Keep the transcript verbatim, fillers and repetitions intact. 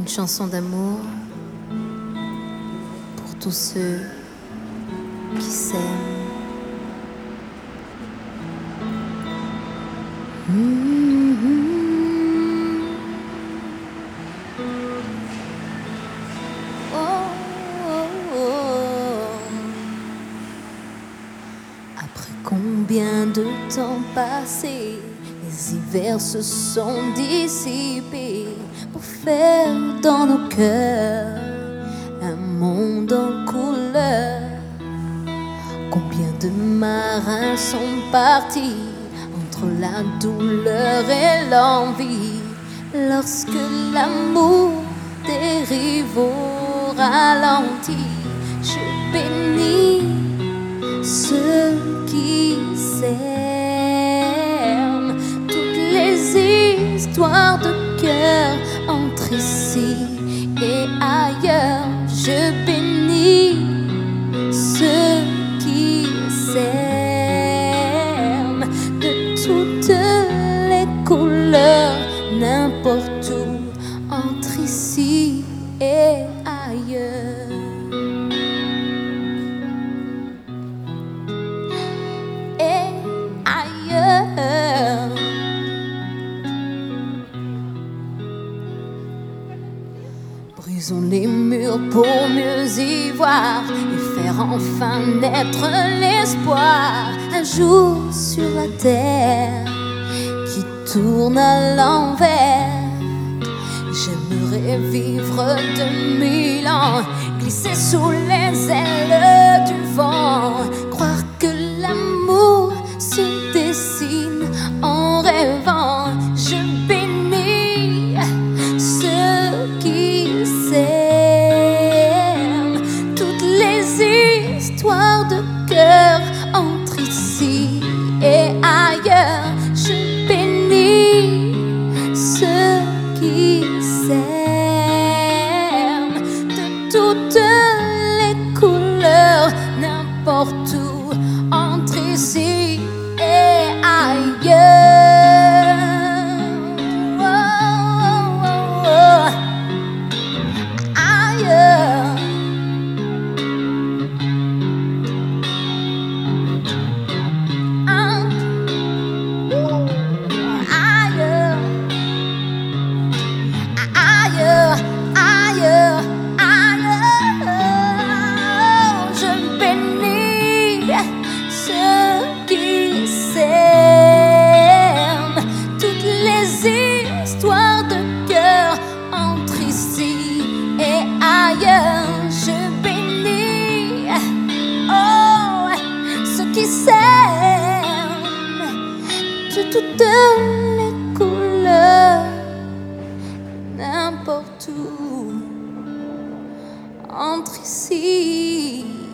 Une chanson d'amour pour tous ceux qui s'aiment. Mm-hmm. Oh, oh, oh. Après combien de temps passé, les hivers se sont dissipés pour faire dans nos cœurs un monde en couleur. Combien de marins sont partis entre la douleur et l'envie, lorsque l'amour dérive au ralenti. Je bénis ceux qui s'aiment. Toutes les histoires de cœur entre ici et ailleurs. Je bénis ceux qui s'aiment de toutes les couleurs, n'importe où, entre ici et ailleurs. Et ailleurs. Brisons les murs pour mieux y voir et faire enfin naître l'espoir. Un jour sur la terre qui tourne à l'envers. J'aimerais vivre de mille ans, glisser sous les ailes du vent, croire que l'amour se dessine en rêvant. Je bénis ceux qui s'aiment. Toutes les histoires de cœur entre ici et ailleurs. Je bénis ceux qui s'aiment de toutes les couleurs, n'importe où, entre ici et ailleurs. Oh, oh, oh, oh. Ailleurs. Ah. Ailleurs. Ailleurs, ailleurs, ailleurs. Je bénis ceux qui s'aiment. Toutes les histoires de cœur entre ici et ailleurs. Je bénis, oh, ceux qui s'aiment de toutes les couleurs, n'importe où, entre ici